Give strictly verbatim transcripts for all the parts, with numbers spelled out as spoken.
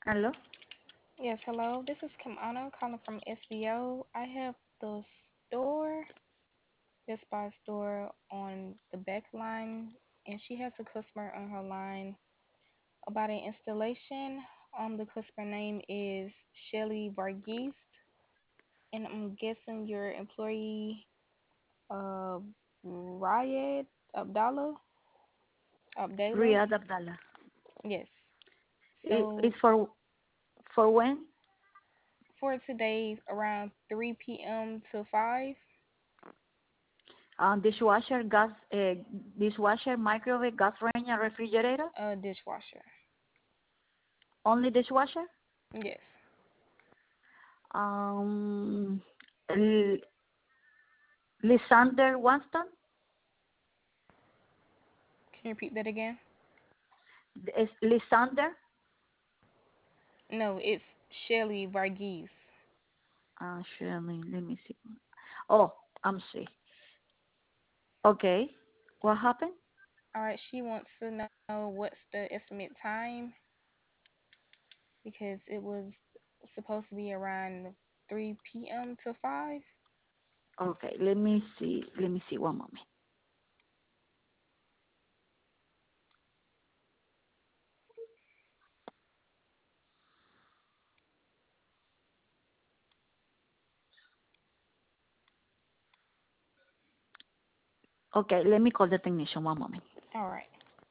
Hello? Yes, hello. This is Kim Anna calling from S B O. I have the store, Best Buy store, on the back line, and she has a customer on her line about an installation. Um, the customer name is Shelly Varghese, and I'm guessing your employee, uh, Rayed Abdallah, Abdallah. Riyadh Abdallah. Yes. It, So it's for for when? for today, around three p m to five, Um, dishwasher, gas, uh, dishwasher, microwave, gas range, and refrigerator. uh, dishwasher. Only dishwasher. Yes. Um, L- Lysander Wanston. Can you repeat that again? Is Lysander? No, it's Shelly Varghese. Uh, Shirley, let me see. Oh, I'm see. Okay. What happened? All right, she wants to know what's the estimate time because it was supposed to be around three p m to five. Okay, let me see. Let me see one moment. Okay, let me call the technician. One moment. All right.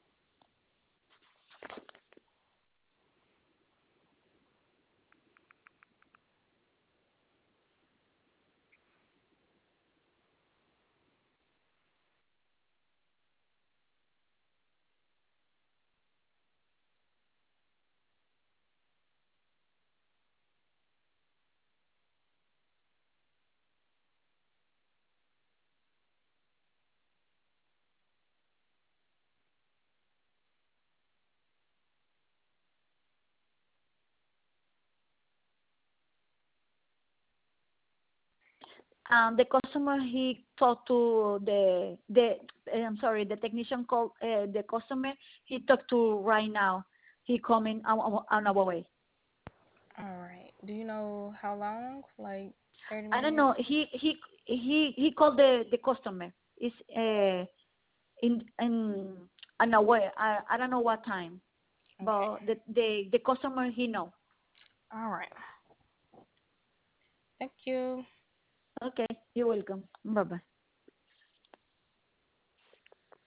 Um, the customer he talked to the the eh, I'm sorry, the technician called uh, the customer he talked to right now. He coming on, on on our way. All right. Do you know how long? Like thirty I don't minutes? know. He he he he called the the customer. It's uh in in on our way. I I don't know what time, Okay. but the the the customer he know. All right. Thank you. Okay, you're welcome. Bye bye.